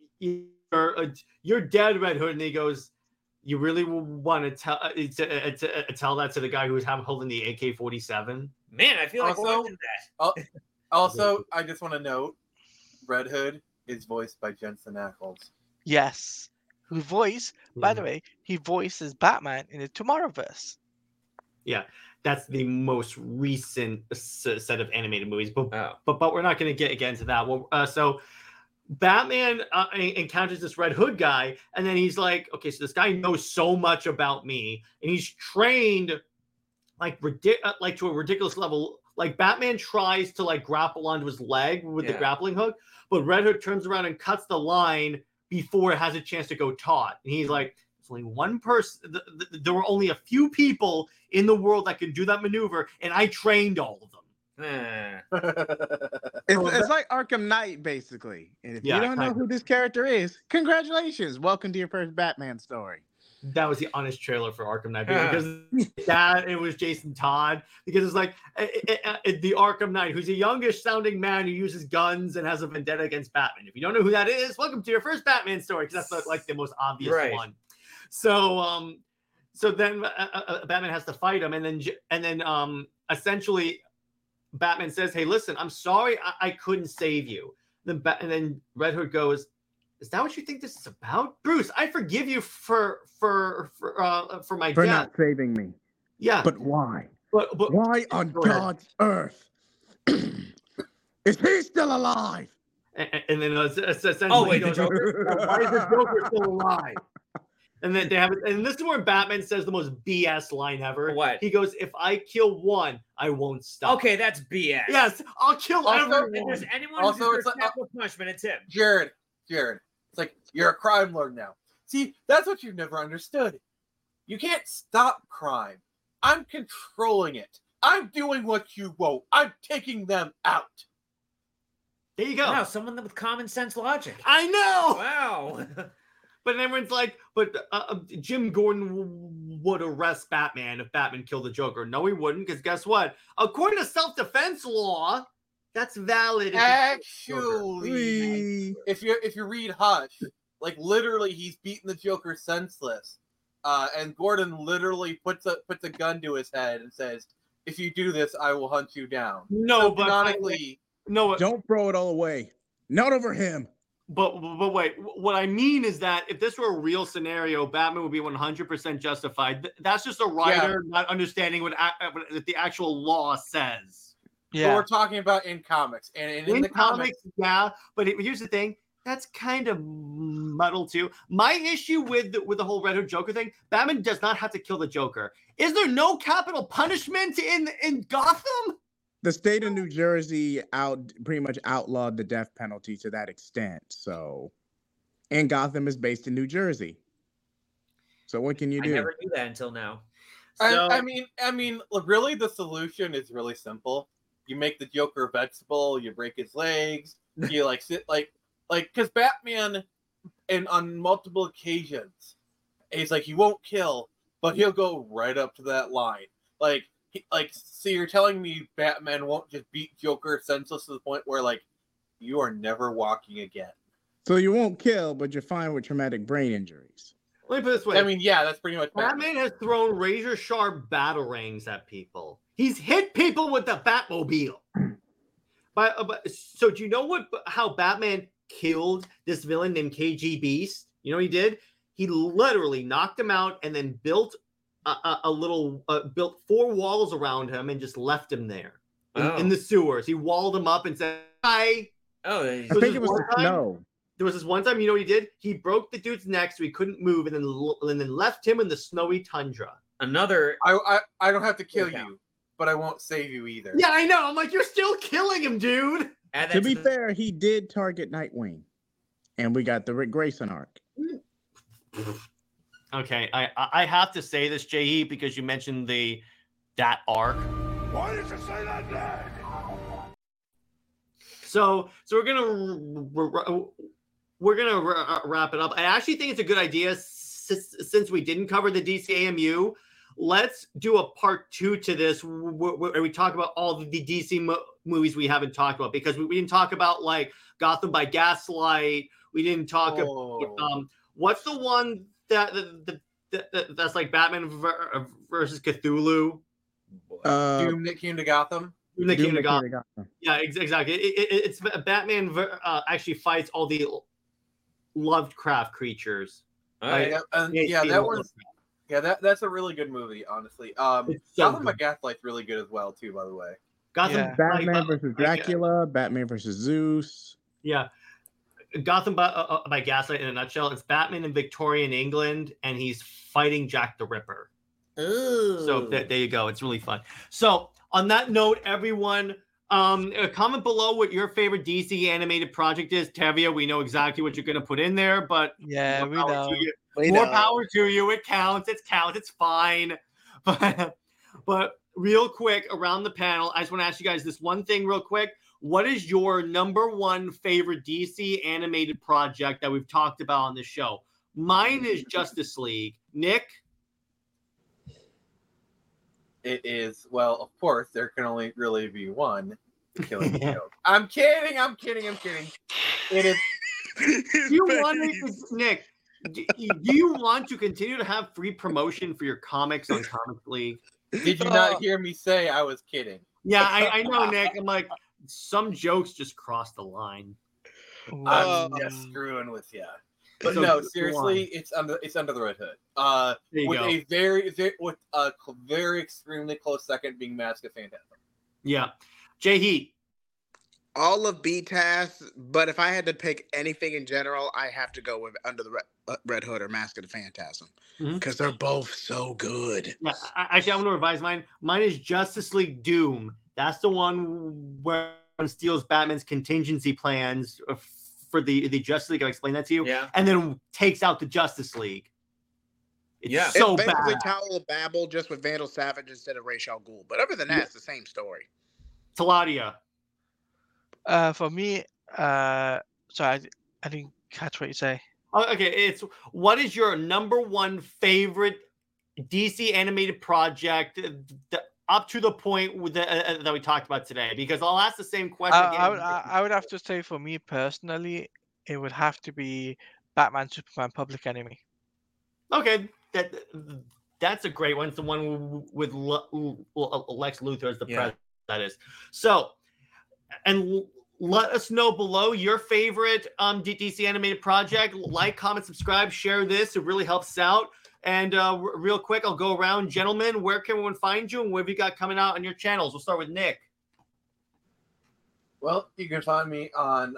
dead, Red Hood, and he goes, you really want to tell that to the guy who was holding the AK-47? Man, I feel like watching that. Also, I just want to note, Red Hood is voiced by Jensen Ackles. Yes. Who by the way, he voices Batman in the Tomorrowverse. Yeah, that's the most recent set of animated movies, but we're not going to get into that. Well, so Batman encounters this Red Hood guy, and then he's like, okay, so this guy knows so much about me, and he's trained like to a ridiculous level. Like Batman tries to like grapple onto his leg with the grappling hook, but Red Hood turns around and cuts the line before it has a chance to go taut. And he's like, there's only one person. There were only a few people in the world that could do that maneuver, and I trained all of them. It's like Arkham Knight, basically. And if you don't know who this character is, congratulations. Welcome to your first Batman story. That was the honest trailer for Arkham Knight, because it was Jason Todd, because it's like the Arkham Knight, who's a youngish sounding man who uses guns and has a vendetta against Batman. If you don't know who that is, welcome to your first Batman story, because that's like the most obvious one. So then Batman has to fight him, and then essentially Batman says, "Hey, listen, I'm sorry, I couldn't save you." And then Red Hood goes, "Is that what you think this is about, Bruce? I forgive you for my death. Not saving me. Yeah, but why? But why on God's earth is he still alive?" And then essentially, why is the Joker still alive? And then they have it, and this is where Batman says the most BS line ever. What? He goes, "If I kill one, I won't stop." Okay, that's BS. Yes, I'll kill everyone. If there's anyone who deserves capital punishment, it's him. Jared. It's like, you're a crime lord now. See, that's what you've never understood. You can't stop crime. I'm controlling it. I'm doing what you won't. I'm taking them out. There you go. Wow, someone with common sense logic. I know. Wow. But everyone's like, but Jim Gordon would arrest Batman if Batman killed the Joker. No, he wouldn't, because guess what? According to self-defense law, that's valid. Actually, if you read Hush, like literally, he's beaten the Joker senseless, and Gordon literally puts a gun to his head and says, "If you do this, I will hunt you down." No, so but canonically, no, don't throw it all away. Not over him. But wait, what I mean is that if this were a real scenario, Batman would be 100% justified. That's just a writer not understanding what the actual law says. Yeah, but we're talking about in comics, and in the comics, yeah. But here's the thing: that's kind of muddled too. My issue with the whole Red Hood Joker thing: Batman does not have to kill the Joker. Is there no capital punishment in Gotham? The state of New Jersey pretty much outlawed the death penalty to that extent. So, and Gotham is based in New Jersey. So what can you do? I never knew that until now. So, I mean, really, the solution is really simple. You make the Joker a vegetable. You break his legs. You sit because Batman, and on multiple occasions, he's like he won't kill, but he'll go right up to that line, so you're telling me Batman won't just beat Joker senseless to the point where, you are never walking again? So you won't kill, but you're fine with traumatic brain injuries. Let me put it this way. I mean, yeah, that's pretty much Batman has thrown razor-sharp batarangs at people. He's hit people with the Batmobile. So do you know how Batman killed this villain named KG Beast? You know what he did? He literally knocked him out and then built built 4 walls around him and just left him there in the sewers. He walled him up and said, "Hi." Oh, I think it was the snow. There was this one time, you know what he did? He broke the dude's neck so he couldn't move, and then left him in the snowy tundra. I don't have to kill you, but I won't save you either. Yeah, I know. I'm like, you're still killing him, dude. To be fair, he did target Nightwing, and we got the Rick Grayson arc. Okay, I have to say this, J.E., because you mentioned that arc. Why did you say that name? So we're gonna wrap it up. I actually think it's a good idea since we didn't cover the DCAMU. Let's do a part 2 to this where we talk about all the DC movies we haven't talked about, because we didn't talk about Gotham by Gaslight. We didn't talk about what's the one that's like Batman versus Cthulhu. Doom that came to Gotham. Doom that came to Gotham. Yeah, exactly. It's Batman actually fights all the Lovecraft creatures. That one's that's a really good movie, honestly. Gotham by Gaslight's really good as well too, by the way. Batman versus Dracula, Batman versus Zeus. Yeah. Gotham by Gaslight, in a nutshell, it's Batman in Victorian England, and he's fighting Jack the Ripper. Ooh. So there you go. It's really fun. So on that note, everyone, comment below what your favorite DC animated project is. Tevia, we know exactly what you're going to put in there, but yeah, we know. More power to you. It counts. It's fine. But real quick, around the panel, I just want to ask you guys this one thing real quick. What is your number 1 favorite DC animated project that we've talked about on this show? Mine is Justice League. Nick? It is, well, of course, there can only really be one killing the joke. I'm kidding. It is. Nick, do you want to continue to have free promotion for your comics on Comics League? Did you not hear me say I was kidding? Yeah, I know, Nick. I'm like, some jokes just cross the line. I'm just screwing with you. But so, no, seriously, it's under the Red Hood. With a very extremely close second being Mask of Phantasm. Yeah, Jay Heat. All of BTAS, but if I had to pick anything in general, I have to go with Under the Red Hood or Mask of the Phantasm, because they're both so good. Yeah, actually, I'm going to revise mine. Mine is Justice League Doom. That's the one where one steals Batman's contingency plans for the Justice League. I'll explain that to you. Yeah. And then takes out the Justice League. It's so basically bad. Tower of Babel, just with Vandal Savage instead of Ra's al Ghul. But other than that, it's the same story. Taladia. For me, sorry, I didn't catch what you say. Okay, it's what is your number one favorite DC animated project up to the point with that we talked about today? Because I'll ask the same question again. I would have to say, for me personally, it would have to be Batman Superman Public Enemy. Okay, that's a great one. It's the one with Lex Luthor as the president. That is so. And let us know below your favorite DC animated project. Like, comment, subscribe, share this. It really helps us out. And real quick, I'll go around. Gentlemen, where can everyone find you? And what have you got coming out on your channels? We'll start with Nick. Well, you can find me on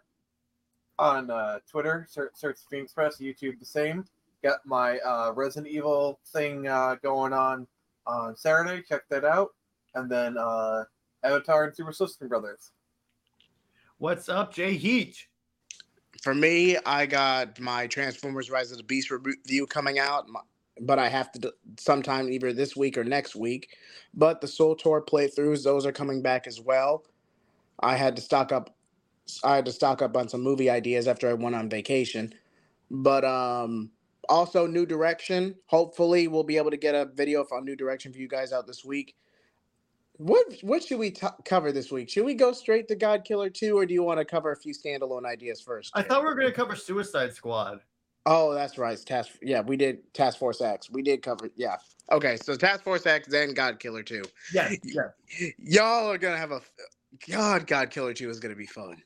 Twitter. Search Phoenix Press. YouTube the same. Got my Resident Evil thing going on Saturday. Check that out. And then Avatar and Super Sister Brothers. What's up, Jay Heat? For me, I got my Transformers Rise of the Beast review coming out, but I have to do sometime either this week or next week. But the Soul Tour playthroughs, those are coming back as well. I had to stock up on some movie ideas after I went on vacation. But also New Direction. Hopefully, we'll be able to get a video on New Direction for you guys out this week. What should we cover this week? Should we go straight to God Killer 2, or do you want to cover a few standalone ideas first? I thought we were going to cover Suicide Squad. Oh, that's right. We did Task Force X. We did cover, yeah. Okay, so Task Force X, then God Killer 2. Yeah. Y'all are going to have God Killer 2 is going to be fun.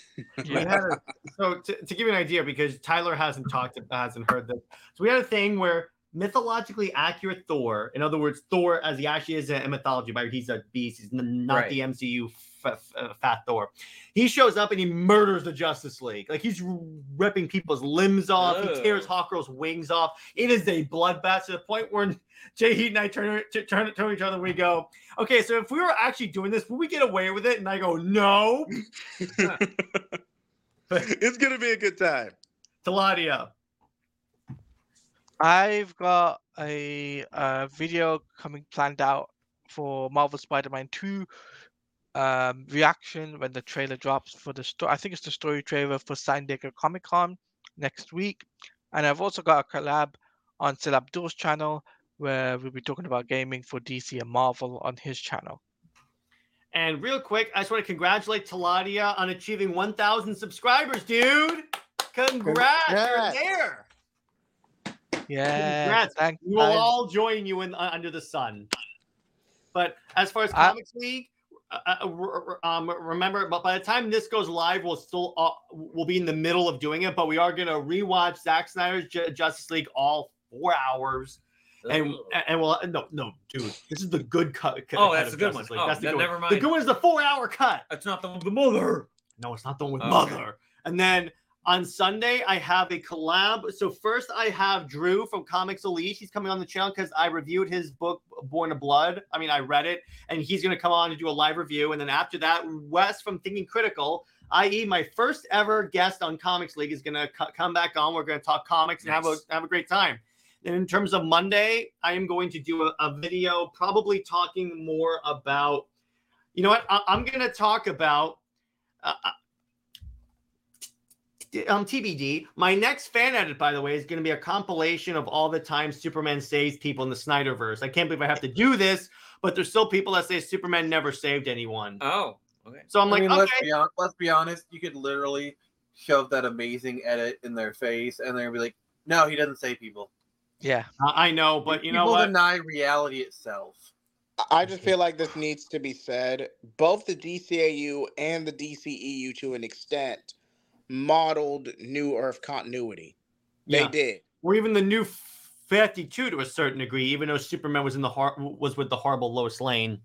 So to give you an idea, because Tyler hasn't heard this, so we had a thing where mythologically accurate Thor, in other words, Thor as he actually is in mythology, but he's a beast, he's not the MCU fat Thor. He shows up and he murders the Justice League. Like, he's ripping people's limbs off. He tears Hawkgirl's wings off. It is a bloodbath to the point where Jay Heat and I turn to each other and we go, okay, so if we were actually doing this, would we get away with it? And I go, no. It's going to be a good time. Taladia. I've got a video planned out for Marvel Spider-Man 2 reaction when the trailer drops for the story. I think it's the story trailer for San Diego Comic-Con next week. And I've also got a collab on Sil Abdul's channel where we'll be talking about gaming for DC and Marvel on his channel. And real quick, I just want to congratulate Taladia on achieving 1,000 subscribers, dude. Congrats. You're there. Yeah, congrats. We will all join you in Under the Sun. But as far as Comics League, remember, but by the time this goes live, we'll be in the middle of doing it. But we are going to rewatch Zack Snyder's Justice League all 4 hours. And we'll no, dude, this is the good cut. Oh, that's the good one. Oh, that's the good never one. mind. The good one is the 4-hour cut. That's not the one with the mother. No, it's not the one with mother. And then on Sunday, I have a collab. So first, I have Drew from Comics Elite. He's coming on the channel because I reviewed his book, Born of Blood. I mean, I read it, and he's going to come on and do a live review. And then after that, Wes from Thinking Critical, i.e. my first ever guest on Comics League, is going to come back on. We're going to talk comics and have a great time. And in terms of Monday, I am going to do a video probably talking more about, you know what, I'm going to talk about TBD. My next fan edit, by the way, is going to be a compilation of all the times Superman saves people in the Snyderverse. I can't believe I have to do this, but there's still people that say Superman never saved anyone. Oh, okay. So I'm like, okay. Let's be honest. You could literally shove that amazing edit in their face, and they'll be like, "No, he doesn't save people." Yeah, I know, but you know what? People deny reality itself. I just feel like this needs to be said. Both the DCAU and the DCEU, to an extent, modeled New Earth continuity. They did. Or even the New 52 to a certain degree, even though Superman was with the horrible Lois Lane.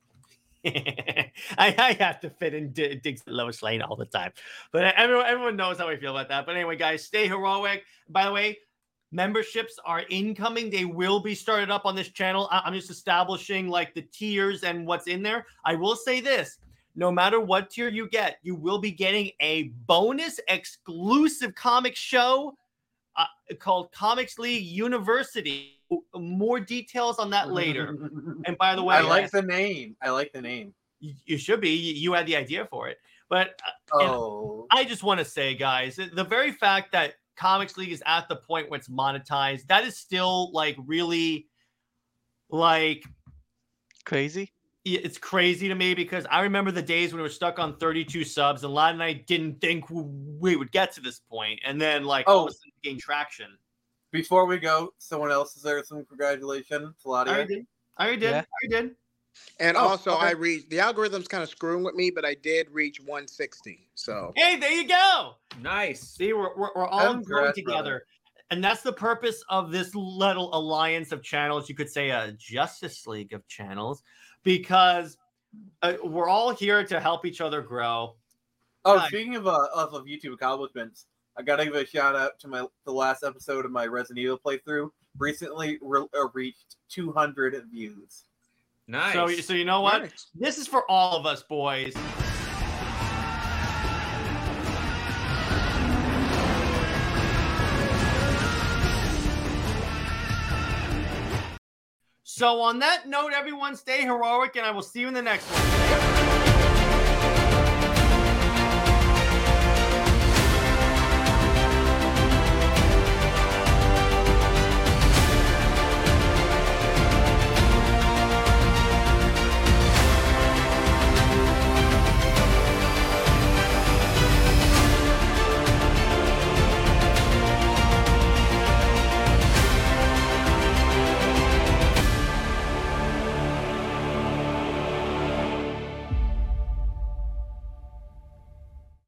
I have to fit in digs Lois Lane all the time, but everyone knows how I feel about that. But anyway, guys, stay heroic. By the way, memberships are incoming. They will be started up on this channel. I'm just establishing like the tiers and what's in there. I will say this. No matter what tier you get, you will be getting a bonus exclusive comic show called Comics League University. More details on that later. And by the way, I like the name. You should be. You had the idea for it. But I just want to say, guys, the very fact that Comics League is at the point where it's monetized, that is still like really like crazy. It's crazy to me because I remember the days when we were stuck on 32 subs, and Lad and I didn't think we would get to this point, and then like all of a sudden gain traction. Before we go, someone else is there some congratulations, Claudia? I already did. And also, I reached the algorithm's kind of screwing with me, but I did reach 160. So hey, there you go. Nice. See, we're all growing together. And that's the purpose of this little alliance of channels. You could say a Justice League of channels, because we're all here to help each other grow. Speaking of YouTube accomplishments, I gotta give a shout out to the last episode of my Resident Evil playthrough. Recently reached 200 views. Nice. So you know what? Nice. This is for all of us, boys. So on that note, everyone stay heroic, and I will see you in the next one.